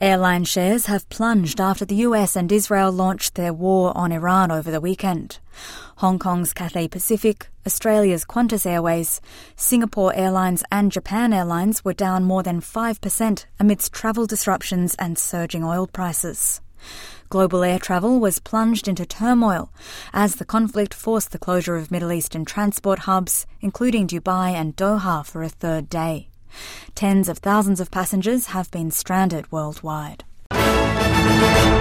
Airline shares have plunged after the US and Israel launched their war on Iran over the weekend. Hong Kong's Cathay Pacific, Australia's Qantas Airways, Singapore Airlines and Japan Airlines were down more than 5% amidst travel disruptions and surging oil prices. Global air travel was plunged into turmoil as the conflict forced the closure of Middle Eastern transport hubs, including Dubai and Doha, for a third day. Tens of thousands of passengers have been stranded worldwide.